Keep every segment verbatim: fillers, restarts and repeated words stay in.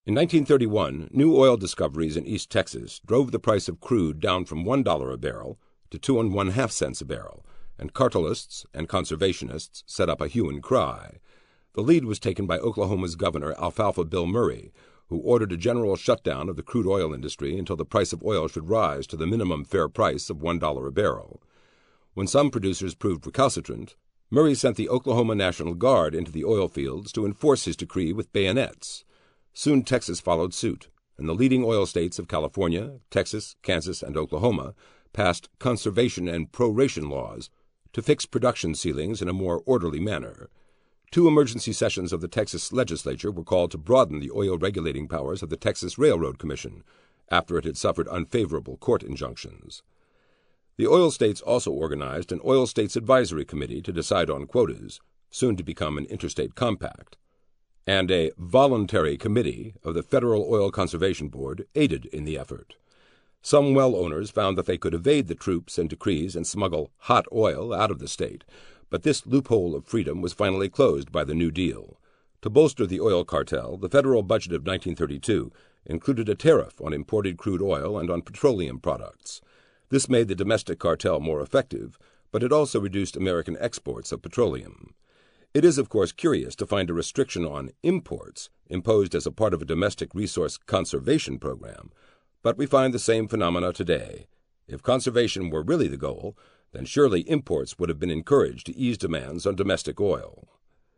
In nineteen thirty-one, new oil discoveries in East Texas drove the price of crude down from one dollar a barrel to two and one-half cents a barrel, and cartelists and conservationists set up a hue and cry. The lead was taken by Oklahoma's Governor Alfalfa Bill Murray, who ordered a general shutdown of the crude oil industry until the price of oil should rise to the minimum fair price of one dollar a barrel. When some producers proved recalcitrant, Murray sent the Oklahoma National Guard into the oil fields to enforce his decree with bayonets. Soon Texas followed suit, and the leading oil states of California, Texas, Kansas, and Oklahoma passed conservation and proration laws to fix production ceilings in a more orderly manner. Two emergency sessions of the Texas legislature were called to broaden the oil regulating powers of the Texas Railroad Commission after it had suffered unfavorable court injunctions. The oil states also organized an Oil States Advisory Committee to decide on quotas, soon to become an interstate compact, and a voluntary committee of the Federal Oil Conservation Board aided in the effort. Some well owners found that they could evade the troops and decrees and smuggle hot oil out of the state, but this loophole of freedom was finally closed by the New Deal. To bolster the oil cartel, the federal budget of nineteen thirty-two included a tariff on imported crude oil and on petroleum products. This made the domestic cartel more effective, but it also reduced American exports of petroleum. It is, of course, curious to find a restriction on imports imposed as a part of a domestic resource conservation program, but we find the same phenomena today. If conservation were really the goal, then surely imports would have been encouraged to ease demands on domestic oil.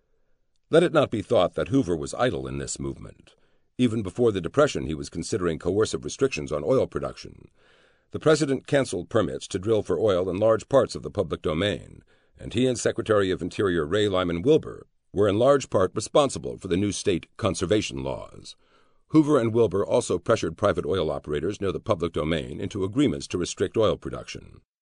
Let it not be thought that Hoover was idle in this movement. Even before the Depression, he was considering coercive restrictions on oil production. The president canceled permits to drill for oil in large parts of the public domain, and he and Secretary of Interior Ray Lyman Wilbur were in large part responsible for the new state conservation laws. Hoover and Wilbur also pressured private oil operators near the public domain into agreements to restrict oil production.